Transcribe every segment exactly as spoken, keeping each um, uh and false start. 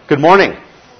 Good morning.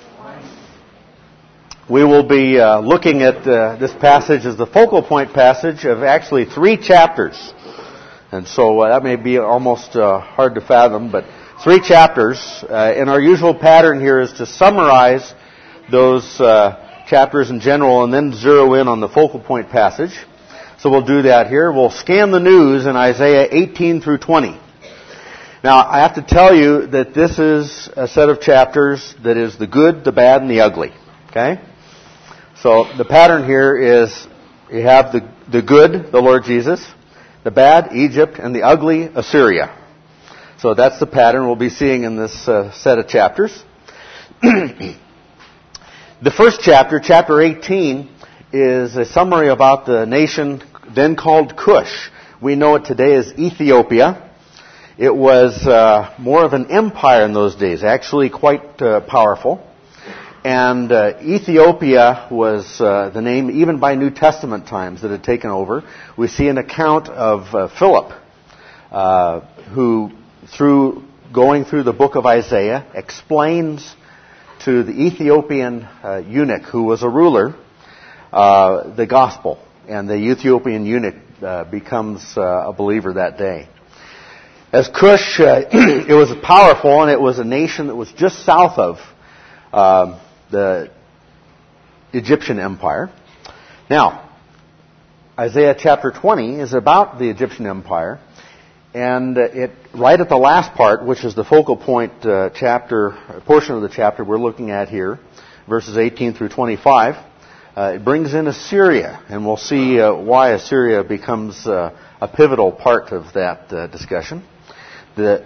We will be uh, looking at uh, this passage as the focal point passage of actually three chapters. And so uh, that may be almost uh, hard to fathom, but three chapters. Uh, and our usual pattern here is to summarize those uh, chapters in general and then zero in on the focal point passage. So we'll do that here. We'll scan the news in Isaiah eighteen through twenty. Now, I have to tell you that this is a set of chapters that is the good, the bad, and the ugly. Okay? So the pattern here is you have the, the good, the Lord Jesus, the bad, Egypt, and the ugly, Assyria. So that's the pattern we'll be seeing in this uh, set of chapters. The first chapter, chapter eighteen, is a summary about the nation then called Cush. We know it today as Ethiopia. It was uh, more of an empire in those days, actually quite uh, powerful. And uh, Ethiopia was uh, the name, even by New Testament times, that had taken over. We see an account of uh, Philip, uh, who, through going through the book of Isaiah, explains to the Ethiopian uh, eunuch, who was a ruler, uh, the gospel. And the Ethiopian eunuch uh, becomes uh, a believer that day. As Cush, uh, it was powerful, and it was a nation that was just south of uh, the Egyptian Empire. Now, Isaiah chapter twenty is about the Egyptian Empire, and it right at the last part, which is the focal point uh, chapter portion of the chapter we're looking at here, verses eighteen through twenty-five, uh, it brings in Assyria, and we'll see uh, why Assyria becomes uh, a pivotal part of that uh, discussion. The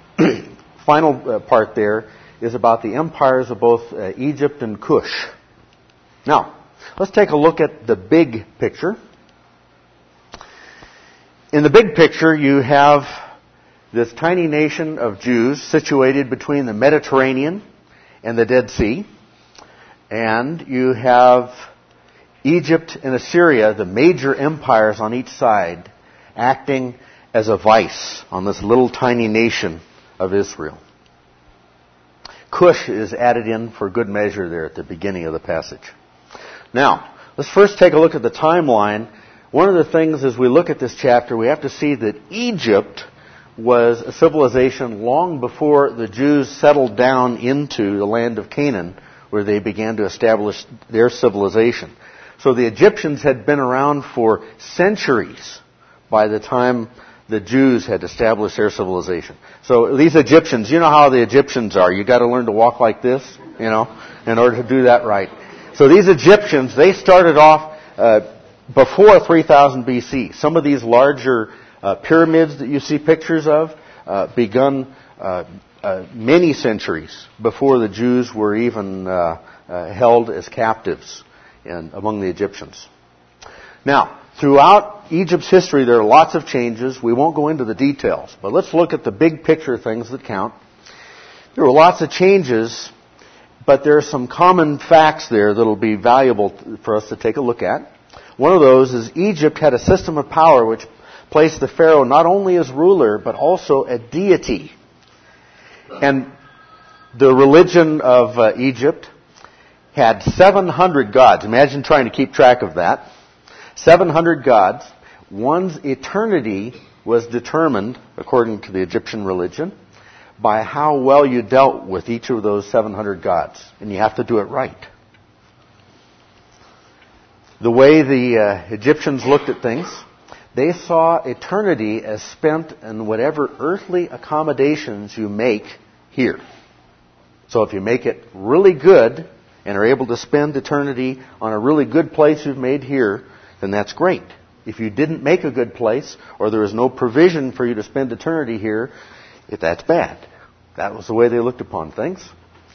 final uh, part there is about the empires of both uh, Egypt and Cush. Now, let's take a look at the big picture. In the big picture, you have this tiny nation of Jews situated between the Mediterranean and the Dead Sea. And you have Egypt and Assyria, the major empires on each side, acting as a vice on this little tiny nation of Israel. Cush is added in for good measure there at the beginning of the passage. Now, let's first take a look at the timeline. One of the things as we look at this chapter, we have to see that Egypt was a civilization long before the Jews settled down into the land of Canaan, where they began to establish their civilization. So the Egyptians had been around for centuries by the time the Jews had established their civilization. So these Egyptians, you know how the Egyptians are. You got to learn to walk like this, you know, in order to do that right. So these Egyptians, they started off uh, before three thousand B C. Some of these larger uh, pyramids that you see pictures of uh, begun uh, uh, many centuries before the Jews were even uh, uh, held as captives in, among the Egyptians. Now, throughout Egypt's history, there are lots of changes. We won't go into the details, but let's look at the big picture things that count. There were lots of changes, but there are some common facts there that will be valuable for us to take a look at. One of those is Egypt had a system of power which placed the Pharaoh not only as ruler, but also a deity. And the religion of uh, Egypt had seven hundred gods. Imagine trying to keep track of that. seven hundred gods. One's eternity was determined, according to the Egyptian religion, by how well you dealt with each of those seven hundred gods. And you have to do it right. The way the uh, Egyptians looked at things, they saw eternity as spent in whatever earthly accommodations you make here. So if you make it really good and are able to spend eternity on a really good place you've made here, then that's great. If you didn't make a good place, or there was no provision for you to spend eternity here, if that's bad. That was the way they looked upon things.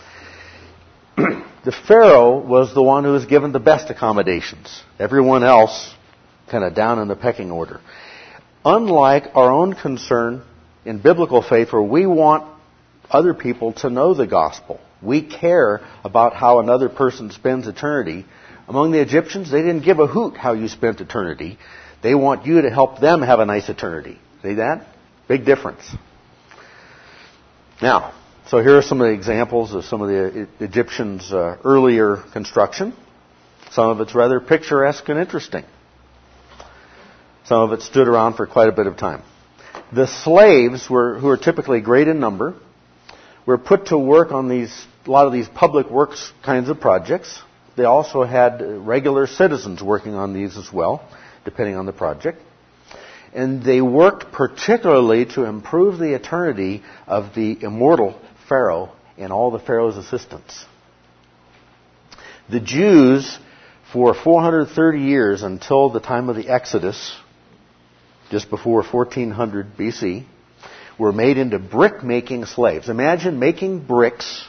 The Pharaoh was the one who was given the best accommodations. Everyone else kind of down in the pecking order. Unlike our own concern in biblical faith, where we want other people to know the gospel. We care about how another person spends eternity. Among the Egyptians, they didn't give a hoot how you spent eternity. They want you to help them have a nice eternity. See that? Big difference. Now, So here are some of the examples of some of the Egyptians' uh, earlier construction. Some of it's rather picturesque and interesting. Some of it stood around for quite a bit of time. The slaves, were, who are typically great in number, were put to work on these a lot of these public works kinds of projects. They also had regular citizens working on these as well, depending on the project. And they worked particularly to improve the eternity of the immortal Pharaoh and all the Pharaoh's assistants. The Jews, for four hundred thirty years until the time of the Exodus, just before fourteen hundred B C, were made into brick-making slaves. Imagine making bricks,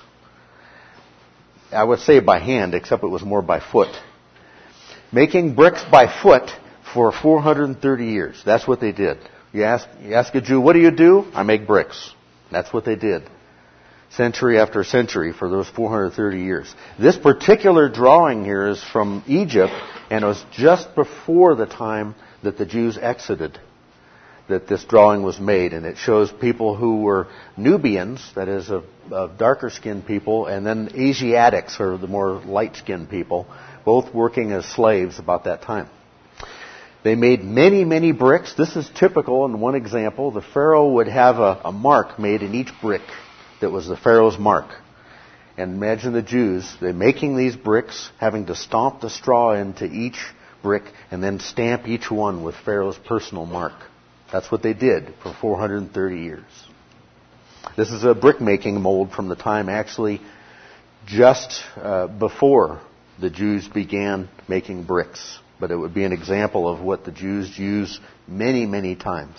I would say by hand, except it was more by foot. Making bricks by foot for four hundred thirty years. That's what they did. You ask, you ask a Jew, what do you do? I make bricks. That's what they did. Century after century for those four hundred thirty years. This particular drawing here is from Egypt, and it was just before the time that the Jews exited that this drawing was made. And it shows people who were Nubians, that is, of, of darker-skinned people, and then Asiatics, or the more light-skinned people, both working as slaves about that time. They made many, many bricks. This is typical in one example. The Pharaoh would have a, a mark made in each brick that was the Pharaoh's mark. And imagine the Jews, they're making these bricks, having to stomp the straw into each brick and then stamp each one with Pharaoh's personal mark. That's what they did for four hundred thirty years. This is a brick-making mold from the time actually just uh, before the Jews began making bricks. But it would be an example of what the Jews use many, many times.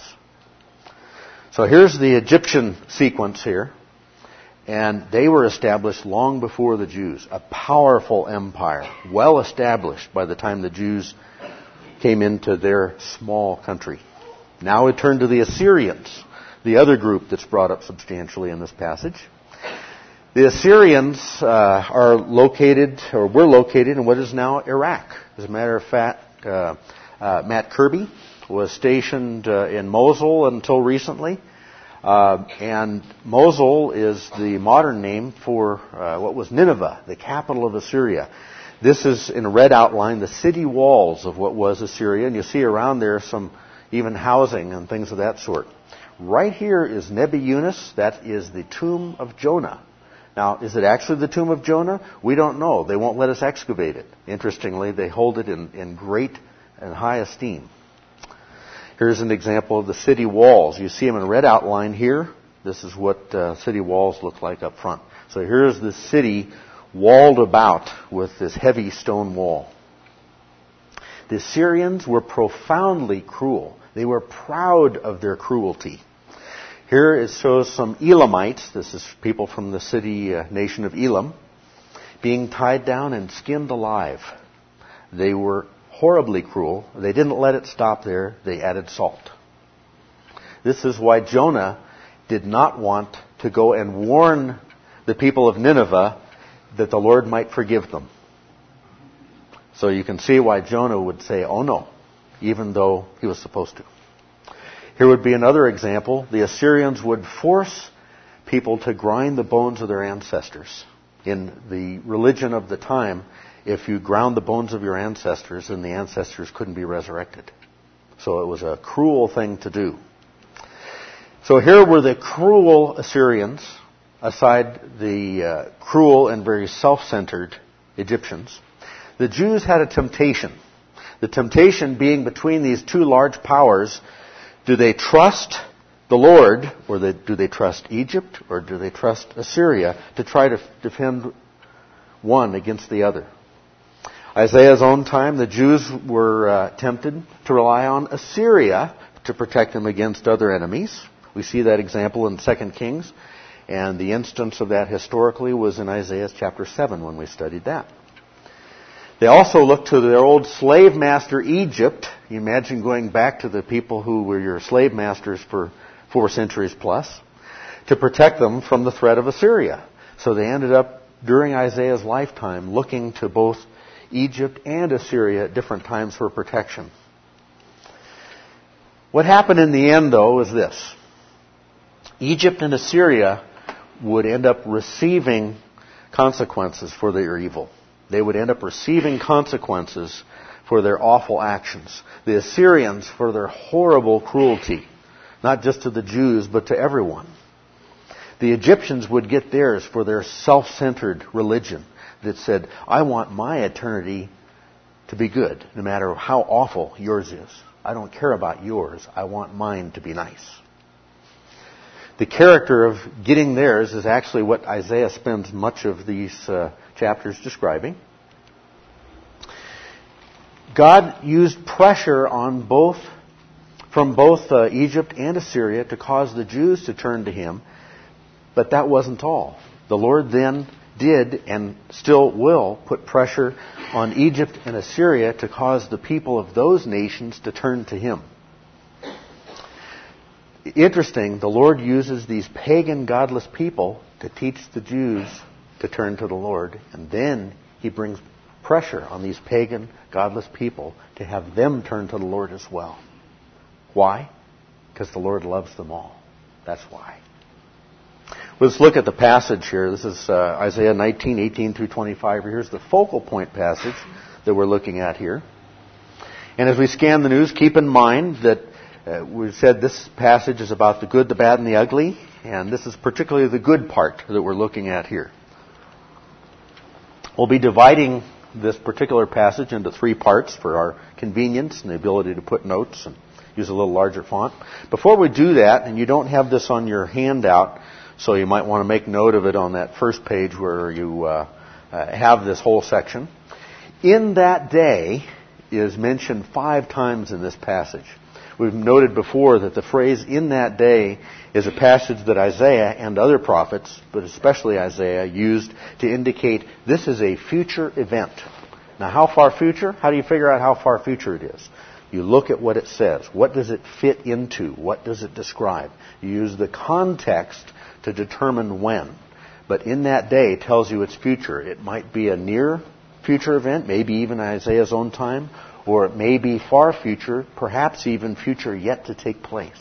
So here's the Egyptian sequence here. And they were established long before the Jews. A powerful empire, well established by the time the Jews came into their small country. Now we turn to the Assyrians, the other group that's brought up substantially in this passage. The Assyrians uh, are located, or were located in what is now Iraq. As a matter of fact, uh, uh, Matt Kirby was stationed uh, in Mosul until recently. Uh, and Mosul is the modern name for uh, what was Nineveh, the capital of Assyria. This is, in a red outline, the city walls of what was Assyria. And you see around there some even housing and things of that sort. Right here is Nebi Yunus. That is the tomb of Jonah. Now, is it actually the tomb of Jonah? We don't know. They won't let us excavate it. Interestingly, they hold it in, in great and high esteem. Here's an example of the city walls. You see them in red outline here. This is what uh, city walls look like up front. So here's the city walled about with this heavy stone wall. The Assyrians were profoundly cruel. They were proud of their cruelty. Here it shows some Elamites, this is people from the city uh, nation of Elam, being tied down and skinned alive. They were horribly cruel. They didn't let it stop there. They added salt. This is why Jonah did not want to go and warn the people of Nineveh that the Lord might forgive them. So you can see why Jonah would say, oh no, even though he was supposed to. Here would be another example. The Assyrians would force people to grind the bones of their ancestors. In the religion of the time, if you ground the bones of your ancestors, then the ancestors couldn't be resurrected. So it was a cruel thing to do. So here were the cruel Assyrians, aside the uh, cruel and very self-centered Egyptians. The Jews had a temptation. The temptation being between these two large powers. Do they trust the Lord, or they, do they trust Egypt, or do they trust Assyria to try to defend one against the other? Isaiah's own time, the Jews were uh, tempted to rely on Assyria to protect them against other enemies. We see that example in Second Kings, and the instance of that historically was in Isaiah chapter seven when we studied that. They also looked to their old slave master, Egypt. You imagine going back to the people who were your slave masters for four centuries plus, to protect them from the threat of Assyria. So they ended up, during Isaiah's lifetime, looking to both Egypt and Assyria at different times for protection. What happened in the end, though, is this. Egypt and Assyria would end up receiving consequences for their evil. They would end up receiving consequences for their awful actions. The Assyrians for their horrible cruelty, not just to the Jews, but to everyone. The Egyptians would get theirs for their self-centered religion that said, I want my eternity to be good, no matter how awful yours is. I don't care about yours. I want mine to be nice. The character of getting theirs is actually what Isaiah spends much of these uh, chapters describing. God used pressure on both, from both uh, Egypt and Assyria to cause the Jews to turn to Him, but that wasn't all. The Lord then did and still will put pressure on Egypt and Assyria to cause the people of those nations to turn to Him. Interesting, the Lord uses these pagan, godless people to teach the Jews to turn to the Lord, and then He brings pressure on these pagan, godless people to have them turn to the Lord as well. Why? Because the Lord loves them all. That's why. Let's look at the passage here. This is uh, Isaiah nineteen, eighteen through twenty-five. Here's the focal point passage that we're looking at here. And as we scan the news, keep in mind that uh, we said this passage is about the good, the bad, and the ugly. And this is particularly the good part that we're looking at here. We'll be dividing this particular passage into three parts for our convenience and the ability to put notes and use a little larger font. Before we do that, and you don't have this on your handout, so you might want to make note of it on that first page where you uh, uh, have this whole section. In that day is mentioned five times in this passage. We've noted before that the phrase in that day is a passage that Isaiah and other prophets, but especially Isaiah, used to indicate this is a future event. Now, how far future? How do you figure out how far future it is? You look at what it says. What does it fit into? What does it describe? You use the context to determine when. But in that day tells you it's future. It might be a near future event, maybe even Isaiah's own time, or it may be far future, perhaps even future yet to take place.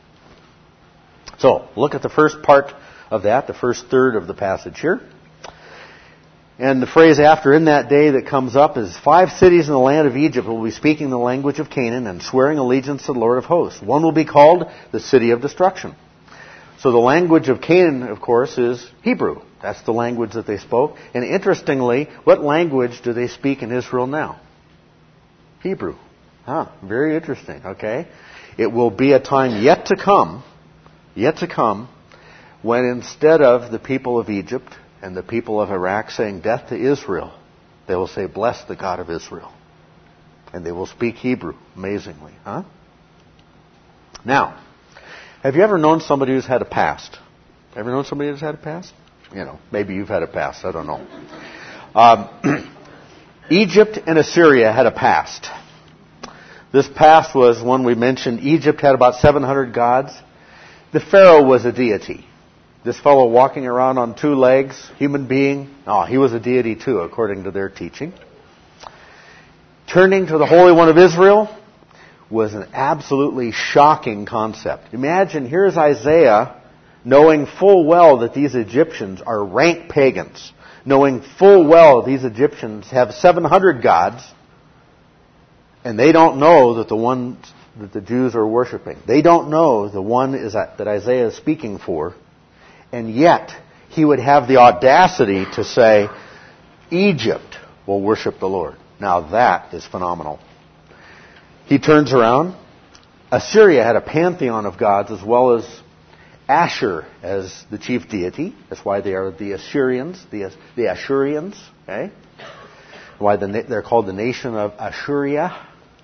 So, look at the first part of that, the first third of the passage here. And the phrase after in that day that comes up is, five cities in the land of Egypt will be speaking the language of Canaan and swearing allegiance to the Lord of hosts. One will be called the city of destruction. So the language of Canaan, of course, is Hebrew. That's the language that they spoke. And interestingly, what language do they speak in Israel now? Hebrew. Huh, very interesting, okay? It will be a time yet to come, yet to come, when instead of the people of Egypt and the people of Iraq saying death to Israel, they will say, bless the God of Israel. And they will speak Hebrew, amazingly, huh? Now, have you ever known somebody who's had a past? Ever known somebody who's had a past? You know, maybe you've had a past, I don't know. Um, Egypt and Assyria had a past. This past was one we mentioned. Egypt had about seven hundred gods. The Pharaoh was a deity. This fellow walking around on two legs, human being, oh, he was a deity too, according to their teaching. Turning to the Holy One of Israel was an absolutely shocking concept. Imagine, here's Isaiah knowing full well that these Egyptians are rank pagans, knowing full well these Egyptians have seven hundred gods, and they don't know that the one that the Jews are worshiping. They don't know the one is that Isaiah is speaking for, and yet he would have the audacity to say, Egypt will worship the Lord. Now that is phenomenal. He turns around. Assyria had a pantheon of gods as well as Ashur as the chief deity. That's why they are the Assyrians, the, the Ashurians. Okay? Why the, they're called the nation of Assyria.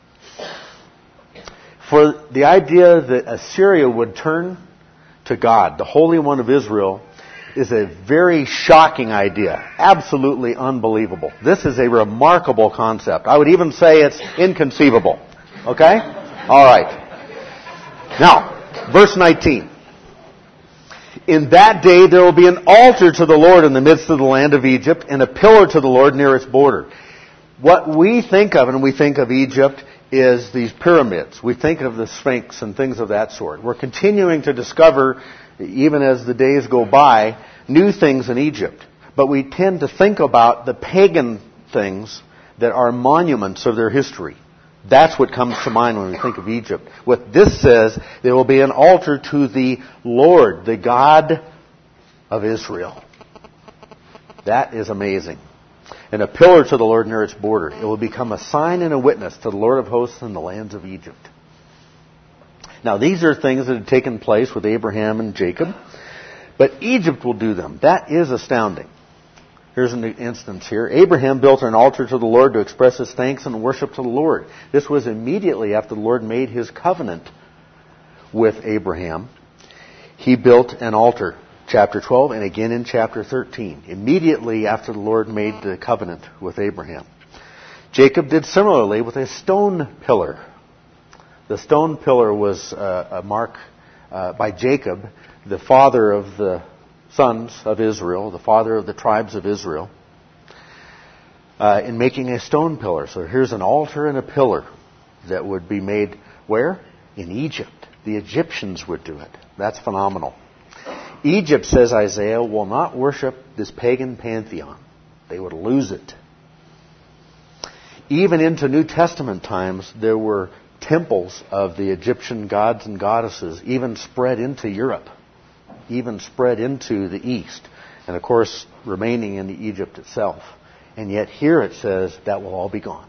For the idea that Assyria would turn to God, the Holy One of Israel, is a very shocking idea. Absolutely unbelievable. This is a remarkable concept. I would even say it's inconceivable. Okay? All right. Now, verse nineteen. In that day there will be an altar to the Lord in the midst of the land of Egypt, and a pillar to the Lord near its border. What we think of, and we think of Egypt, is these pyramids. We think of the Sphinx and things of that sort. We're continuing to discover, even as the days go by, new things in Egypt, but we tend to think about the pagan things that are monuments of their history. That's what comes to mind when we think of Egypt. What this says, there will be an altar to the Lord, the God of Israel. That is amazing. And a pillar to the Lord near its border. It will become a sign and a witness to the Lord of hosts in the lands of Egypt. Now, these are things that had taken place with Abraham and Jacob, but Egypt will do them. That is astounding. Here's an instance here. Abraham built an altar to the Lord to express his thanks and worship to the Lord. This was immediately after the Lord made his covenant with Abraham. He built an altar, chapter twelve, and again in chapter thirteen, immediately after the Lord made the covenant with Abraham. Jacob did similarly with a stone pillar. The stone pillar was uh, a mark uh, by Jacob, the father of the sons of Israel, the father of the tribes of Israel, uh, in making a stone pillar. So here's an altar and a pillar that would be made where? In Egypt. The Egyptians would do it. That's phenomenal. Egypt, says Isaiah, will not worship this pagan pantheon. They would lose it. Even into New Testament times, there were temples of the Egyptian gods and goddesses, even spread into Europe, even spread into the East, and of course remaining in Egypt itself. And yet here it says that will all be gone.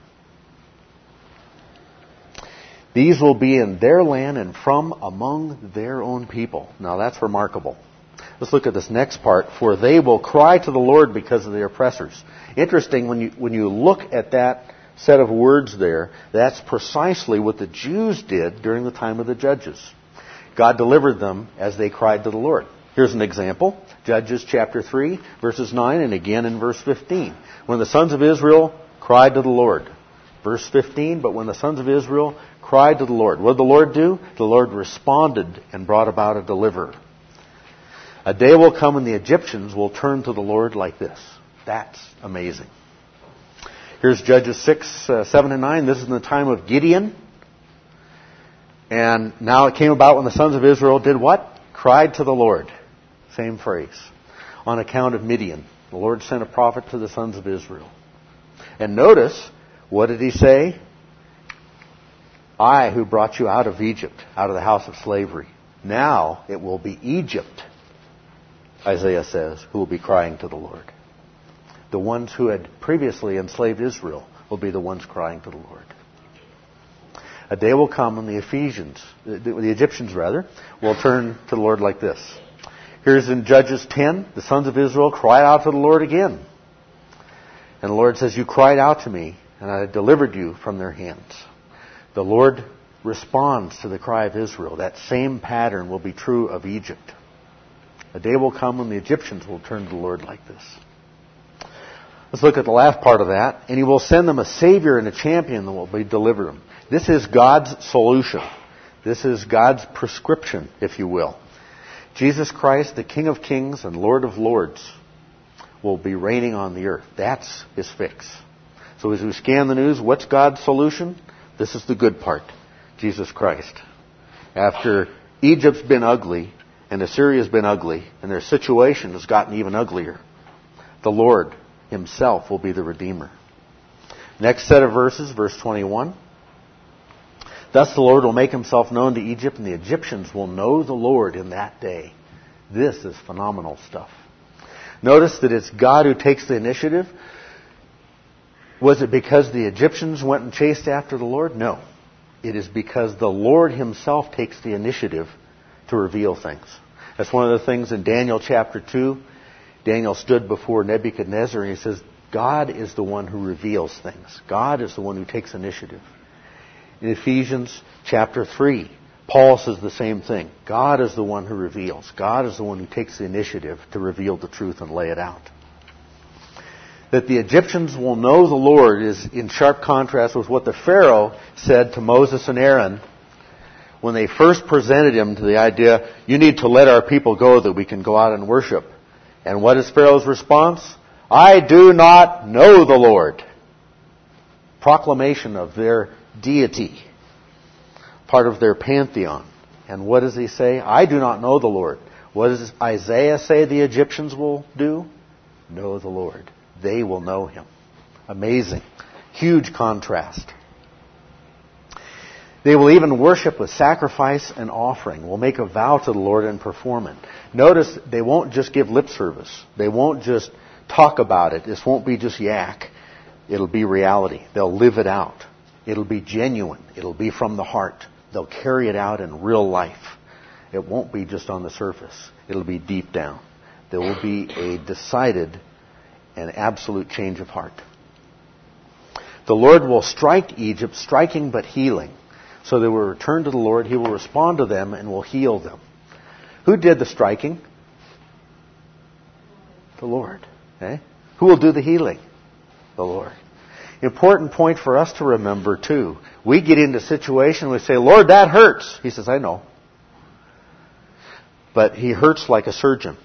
These will be in their land and from among their own people. Now that's remarkable. Let's look at this next part. For they will cry to the Lord because of their oppressors. Interesting, when you when you look at that set of words there, that's precisely what the Jews did during the time of the Judges. God delivered them as they cried to the Lord. Here's an example. Judges chapter three, verses nine, and again in verse fifteen. When the sons of Israel cried to the Lord. Verse fifteen, but when the sons of Israel cried to the Lord. What did the Lord do? The Lord responded and brought about a deliverer. A day will come when the Egyptians will turn to the Lord like this. That's amazing. Here's Judges six, uh, seven, and nine. This is in the time of Gideon. And now it came about when the sons of Israel did what? Cried to the Lord. Same phrase. On account of Midian. The Lord sent a prophet to the sons of Israel. And notice, what did he say? I who brought you out of Egypt, out of the house of slavery. Now it will be Egypt, Isaiah says, who will be crying to the Lord. The ones who had previously enslaved Israel will be the ones crying to the Lord. A day will come when the Ephesians, the, the Egyptians rather, will turn to the Lord like this. Here's in Judges ten, the sons of Israel cried out to the Lord again. And the Lord says, you cried out to me, and I delivered you from their hands. The Lord responds to the cry of Israel. That same pattern will be true of Egypt. A day will come when the Egyptians will turn to the Lord like this. Let's look at the last part of that. And he will send them a Savior and a champion that will be deliver them. This is God's solution. This is God's prescription, if you will. Jesus Christ, the King of Kings and Lord of Lords, will be reigning on the earth. That's his fix. So as we scan the news, what's God's solution? This is the good part. Jesus Christ. After Egypt's been ugly and Assyria's been ugly and their situation has gotten even uglier, the Lord himself will be the Redeemer. Next set of verses, verse twenty-one. Thus the Lord will make himself known to Egypt, and the Egyptians will know the Lord in that day. This is phenomenal stuff. Notice that it's God who takes the initiative. Was it because the Egyptians went and chased after the Lord? No. It is because the Lord himself takes the initiative to reveal things. That's one of the things in Daniel chapter two. Daniel stood before Nebuchadnezzar and he says, God is the one who reveals things. God is the one who takes initiative. In Ephesians chapter three, Paul says the same thing. God is the one who reveals. God is the one who takes the initiative to reveal the truth and lay it out. That the Egyptians will know the Lord is in sharp contrast with what the Pharaoh said to Moses and Aaron when they first presented him to the idea, you need to let our people go that we can go out and worship. And what is Pharaoh's response? I do not know the Lord. Proclamation of their deity, part of their pantheon. And what does he say? I do not know the Lord. What does Isaiah say the Egyptians will do? Know the Lord. They will know Him. Amazing. Huge contrast. They will even worship with sacrifice and offering. Will make a vow to the Lord and perform it. Notice they won't just give lip service. They won't just talk about it. This won't be just yak. It'll be reality. They'll live it out. It'll be genuine. It'll be from the heart. They'll carry it out in real life. It won't be just on the surface. It'll be deep down. There will be a decided and absolute change of heart. The Lord will strike Egypt, striking but healing. So they will return to the Lord. He will respond to them and will heal them. Who did the striking? The Lord. Okay? Who will do the healing? The Lord. Important point for us to remember too. We get into a situation we say, Lord, that hurts. He says, I know. But He hurts like a surgeon.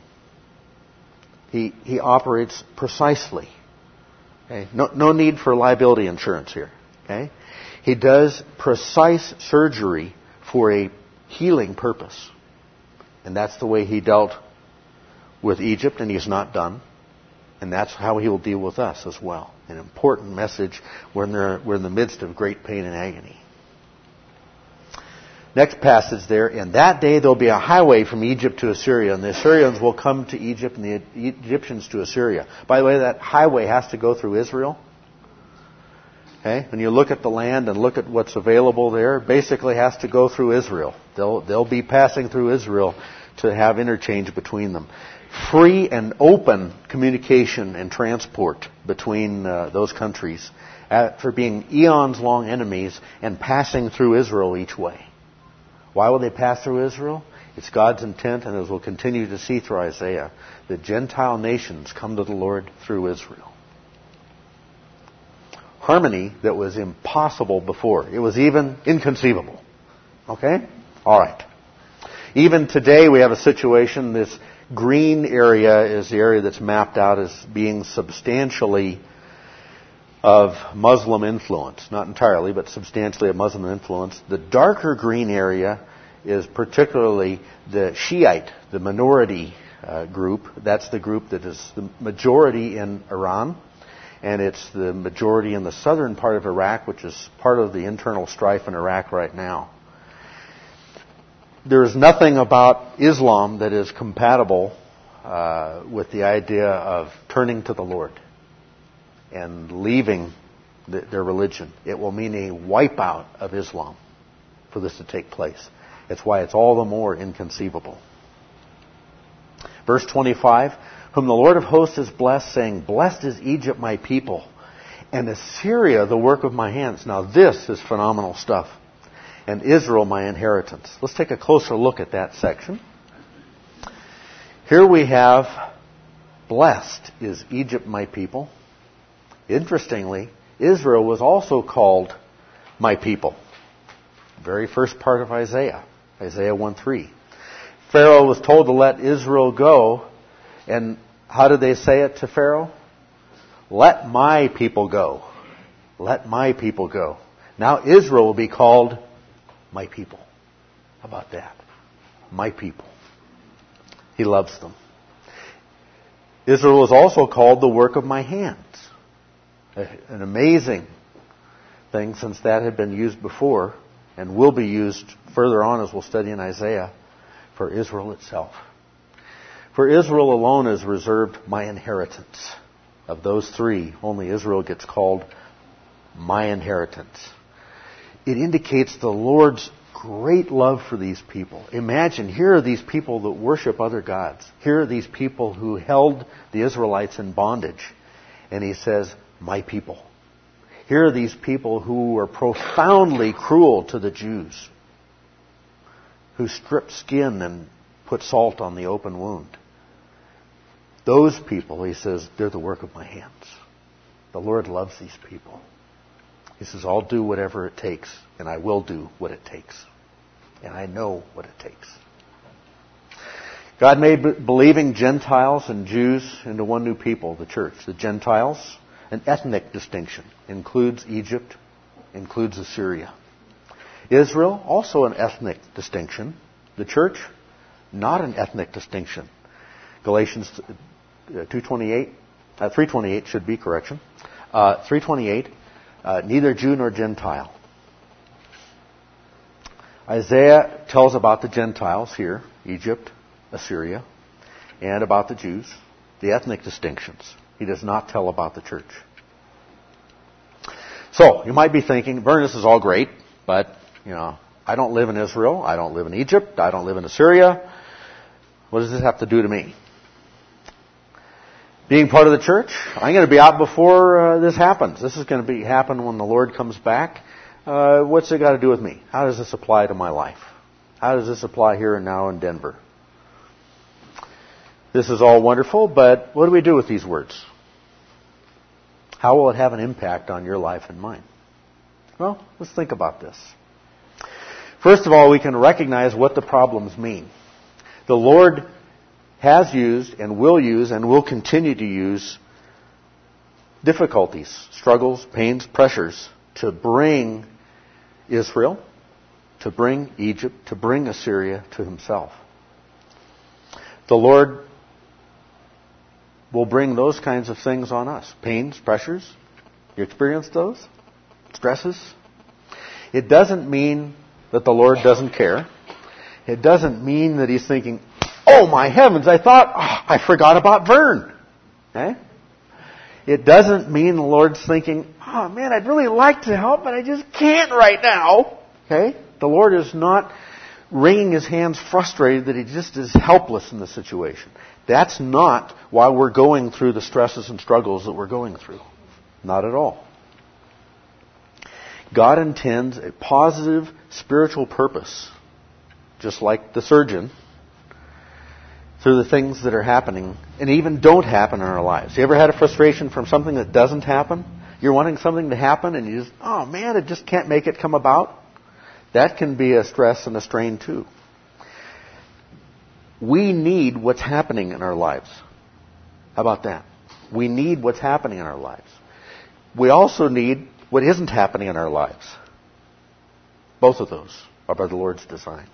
He He operates precisely. Okay? No, no need for liability insurance here. Okay? He does precise surgery for a healing purpose. And that's the way He dealt with Egypt, and He's not done. And that's how He will deal with us as well. An important message when we're in the midst of great pain and agony. Next passage there. In that day there will be a highway from Egypt to Assyria, and the Assyrians will come to Egypt and the Egyptians to Assyria. By the way, that highway has to go through Israel. Okay? When you look at the land and look at what's available there, it basically has to go through Israel. They'll, they'll be passing through Israel to have interchange between them. Free and open communication and transport between uh, those countries uh, for being eons-long enemies and passing through Israel each way. Why will they pass through Israel? It's God's intent, and as we'll continue to see through Isaiah, the Gentile nations come to the Lord through Israel. Harmony that was impossible before. It was even inconceivable. Okay? All right. Even today we have a situation, this green area is the area that's mapped out as being substantially of Muslim influence. Not entirely, but substantially of Muslim influence. The darker green area is particularly the Shiite, the minority uh, group. That's the group that is the majority in Iran. And it's the majority in the southern part of Iraq, which is part of the internal strife in Iraq right now. There is nothing about Islam that is compatible uh, with the idea of turning to the Lord and leaving the, their religion. It will mean a wipeout of Islam for this to take place. It's why it's all the more inconceivable. Verse twenty-five, whom the Lord of hosts has blessed, saying, blessed is Egypt, my people, and Assyria, the work of my hands. Now this is phenomenal stuff. And Israel, my inheritance. Let's take a closer look at that section. Here we have, blessed is Egypt, my people. Interestingly, Israel was also called my people. Very first part of Isaiah, Isaiah one three. Pharaoh was told to let Israel go, and how did they say it to Pharaoh? Let my people go. Let my people go. Now Israel will be called my people. How about that? My people. He loves them. Israel is also called the work of my hands. An amazing thing, since that had been used before and will be used further on as we'll study in Isaiah for Israel itself. For Israel alone is reserved my inheritance. Of those three, only Israel gets called my inheritance. It indicates the Lord's great love for these people. Imagine, here are these people that worship other gods. Here are these people who held the Israelites in bondage. And He says, my people. Here are these people who were profoundly cruel to the Jews, who stripped skin and put salt on the open wound. Those people, He says, they're the work of my hands. The Lord loves these people. He says, I'll do whatever it takes, and I will do what it takes. And I know what it takes. God made believing Gentiles and Jews into one new people, the church. The Gentiles, an ethnic distinction, includes Egypt, includes Assyria. Israel, also an ethnic distinction. The church, not an ethnic distinction. Galatians two twenty-eight, uh, three twenty-eight should be correction. Uh, three twenty-eight, uh, neither Jew nor Gentile. Isaiah tells about the Gentiles here, Egypt, Assyria, and about the Jews, the ethnic distinctions. He does not tell about the church. So, you might be thinking, Vern, this is all great, but, you know, I don't live in Israel, I don't live in Egypt, I don't live in Assyria. What does this have to do to me? Being part of the church, I'm going to be out before uh, this happens. This is going to be happen when the Lord comes back. Uh, what's it got to do with me? How does this apply to my life? How does this apply here and now in Denver? This is all wonderful, but what do we do with these words? How will it have an impact on your life and mine? Well, let's think about this. First of all, we can recognize what the problems mean. The Lord has used and will use and will continue to use difficulties, struggles, pains, pressures to bring Israel, to bring Egypt, to bring Assyria to himself. The Lord will bring those kinds of things on us. Pains, pressures. You experience those? Stresses? It doesn't mean that the Lord doesn't care. It doesn't mean that he's thinking, oh my heavens, I thought, oh, I forgot about Vern. Okay? It doesn't mean the Lord's thinking, oh man, I'd really like to help, but I just can't right now. Okay? The Lord is not wringing his hands frustrated that he just is helpless in the situation. That's not why we're going through the stresses and struggles that we're going through. Not at all. God intends a positive spiritual purpose, just like the surgeon, through the things that are happening and even don't happen in our lives. You ever had a frustration from something that doesn't happen? You're wanting something to happen and you just, oh man, it just can't make it come about. That can be a stress and a strain too. We need what's happening in our lives. How about that? We need what's happening in our lives. We also need what isn't happening in our lives. Both of those are by the Lord's design.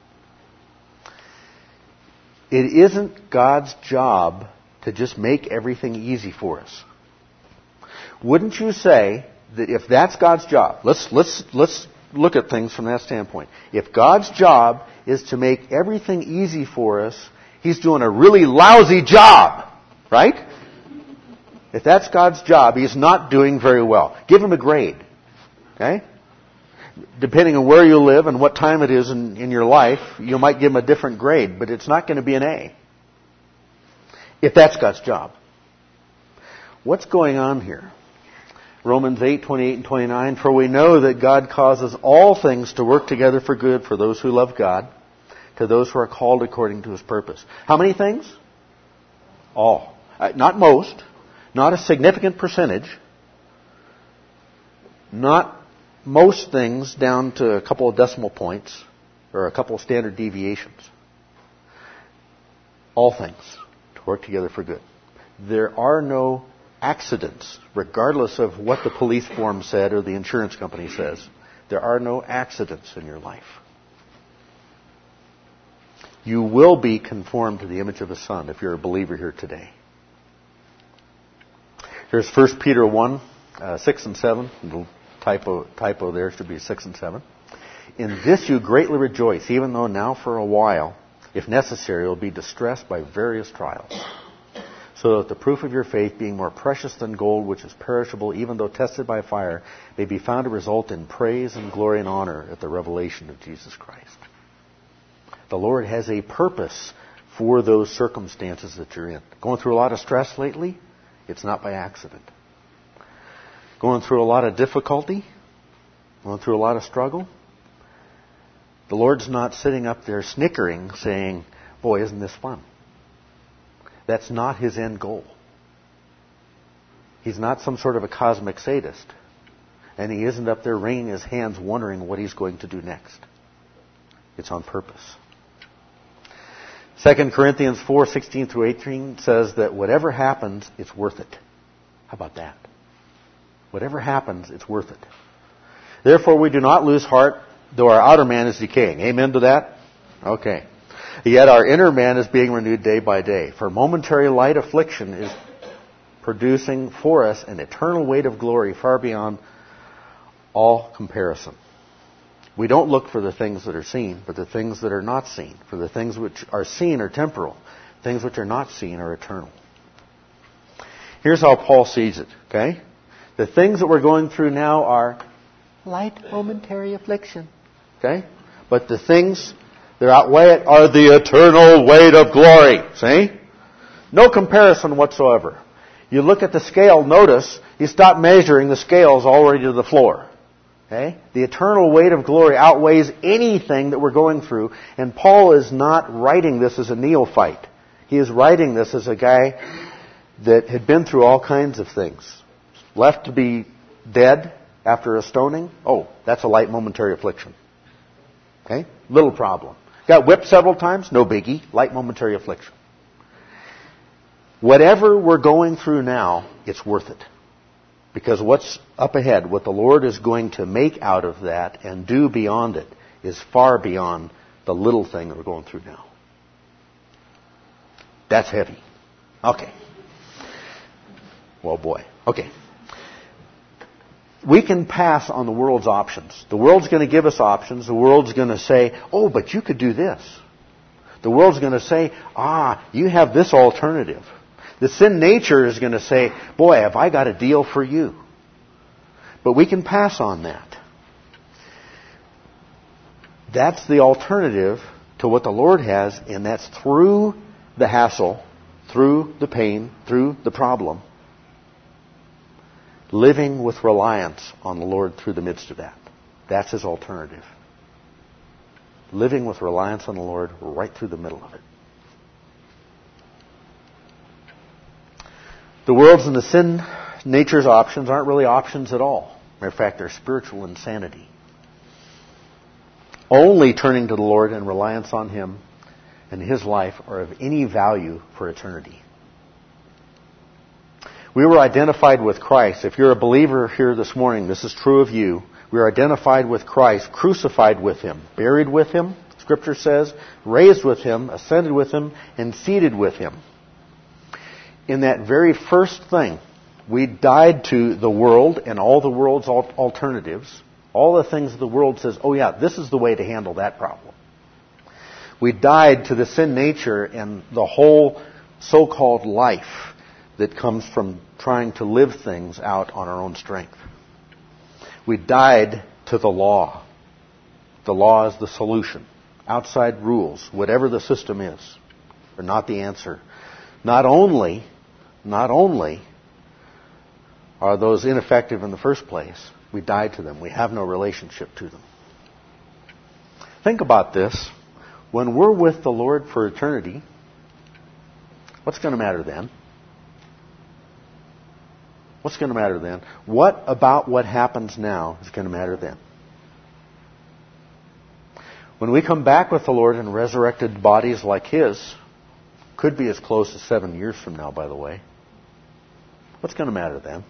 It isn't God's job to just make everything easy for us. Wouldn't you say that if that's God's job, let's let's let's look at things from that standpoint. If God's job is to make everything easy for us, he's doing a really lousy job, right? If that's God's job, he's not doing very well. Give him a grade, okay? Depending on where you live and what time it is in, in your life, you might give him a different grade, but it's not going to be an A. If that's God's job. What's going on here? Romans eight, twenty-eight and twenty-nine, for we know that God causes all things to work together for good for those who love God, to those who are called according to his purpose. How many things? All. Uh, not most. Not a significant percentage. Not most things down to a couple of decimal points or a couple of standard deviations. All things to work together for good. There are no accidents, regardless of what the police form said or the insurance company says. There are no accidents in your life. You will be conformed to the image of the Son if you're a believer here today. Here's First Peter one, uh, six and seven. Little typo, typo there should be six and seven. In this you greatly rejoice, even though now for a while, if necessary, you'll be distressed by various trials, so that the proof of your faith, being more precious than gold, which is perishable, even though tested by fire, may be found to result in praise and glory and honor at the revelation of Jesus Christ. The Lord has a purpose for those circumstances that you're in. Going through a lot of stress lately? It's not by accident. Going through a lot of difficulty? Going through a lot of struggle? The Lord's not sitting up there snickering saying, boy, isn't this fun? That's not his end goal. He's not some sort of a cosmic sadist. And he isn't up there wringing his hands wondering what he's going to do next. It's on purpose. Second Corinthians four, sixteen through eighteen says that whatever happens, it's worth it. How about that? Whatever happens, it's worth it. Therefore we do not lose heart, though our outer man is decaying. Amen to that? Okay. Yet our inner man is being renewed day by day. For momentary light affliction is producing for us an eternal weight of glory far beyond all comparison. We don't look for the things that are seen, but the things that are not seen. For the things which are seen are temporal. Things which are not seen are eternal. Here's how Paul sees it, okay? The things that we're going through now are light momentary affliction, okay? But the things that outweigh it are the eternal weight of glory, see? No comparison whatsoever. You look at the scale, notice, you stop measuring, the scale's already to the floor. Okay? The eternal weight of glory outweighs anything that we're going through, and Paul is not writing this as a neophyte. He is writing this as a guy that had been through all kinds of things. Left to be dead after a stoning? Oh, that's a light momentary affliction. Okay? Little problem. Got whipped several times? No biggie. Light momentary affliction. Whatever we're going through now, it's worth it. Because what's up ahead, what the Lord is going to make out of that and do beyond it, is far beyond the little thing that we're going through now. That's heavy. Okay. Well, boy. Okay. We can pass on the world's options. The world's going to give us options. The world's going to say, oh, but you could do this. The world's going to say, ah, you have this alternative. The sin nature is going to say, boy, have I got a deal for you. But we can pass on that. That's the alternative to what the Lord has, and that's through the hassle, through the pain, through the problem. Living with reliance on the Lord through the midst of that. That's His alternative. Living with reliance on the Lord right through the middle of it. The world's and the sin nature's options aren't really options at all. Matter of fact, they're spiritual insanity. Only turning to the Lord and reliance on Him and His life are of any value for eternity. We were identified with Christ. If you're a believer here this morning, this is true of you. We are identified with Christ, crucified with Him, buried with Him, Scripture says, raised with Him, ascended with Him, and seated with Him. In that very first thing, we died to the world and all the world's alternatives. All the things the world says, oh yeah, this is the way to handle that problem. We died to the sin nature and the whole so-called life that comes from trying to live things out on our own strength. We died to the law. The law is the solution. Outside rules, whatever the system is, are not the answer. Not only, not only are those ineffective in the first place, we died to them. We have no relationship to them. Think about this. When we're with the Lord for eternity, what's going to matter then? What's going to matter then? What about what happens now is going to matter then? When we come back with the Lord in resurrected bodies like His, could be as close as seven years from now, by the way, what's going to matter then?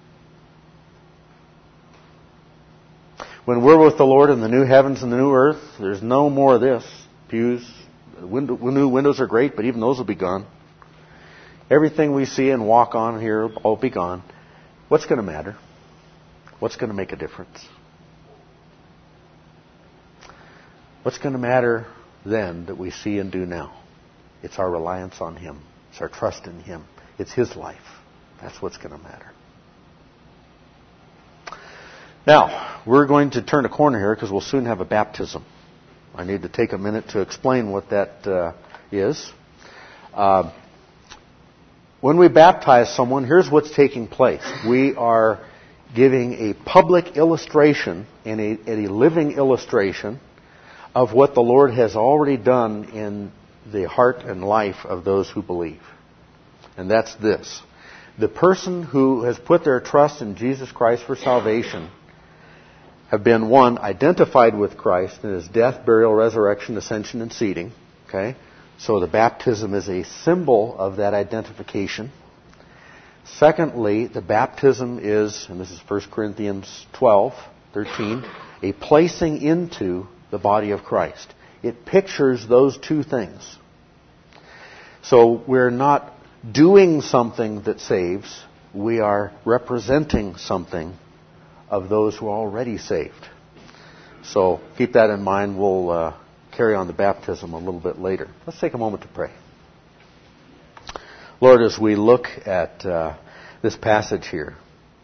When we're with the Lord in the new heavens and the new earth, there's no more of this. Pews, window, new windows are great, but even those will be gone. Everything we see and walk on here will all be gone. What's going to matter? What's going to make a difference? What's going to matter then that we see and do now? It's our reliance on Him. It's our trust in Him. It's His life. That's what's going to matter. Now, we're going to turn a corner here because we'll soon have a baptism. I need to take a minute to explain what that uh, is. Uh, when we baptize someone, here's what's taking place. We are giving a public illustration and a, and a living illustration of what the Lord has already done in the heart and life of those who believe. And that's this. The person who has put their trust in Jesus Christ for salvation have been, one, identified with Christ in His death, burial, resurrection, ascension, and seating. Okay? So the baptism is a symbol of that identification. Secondly, the baptism is, and this is First Corinthians twelve, thirteen, a placing into the body of Christ. it pictures those two things. So we're not doing something that saves. We are representing something of those who are already saved. So keep that in mind. We'll uh, carry on the baptism a little bit later. Let's take a moment to pray. Lord, as we look at uh, this passage here,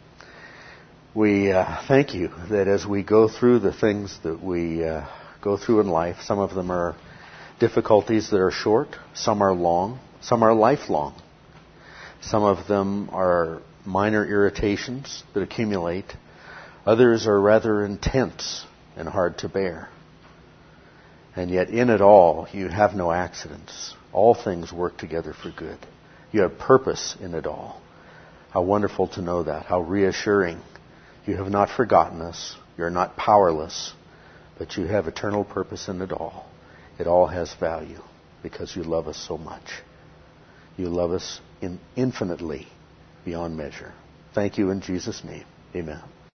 we uh, thank you that as we go through the things that we uh, go through in life, some of them are difficulties that are short, some are long, some are lifelong. Some of them are minor irritations that accumulate. Others are rather intense and hard to bear. And yet in it all, you have no accidents. All things work together for good. You have purpose in it all. How wonderful to know that. How reassuring. You have not forgotten us. You're not powerless. But you have eternal purpose in it all. It all has value because you love us so much. You love us in infinitely beyond measure. Thank you in Jesus' name. Amen.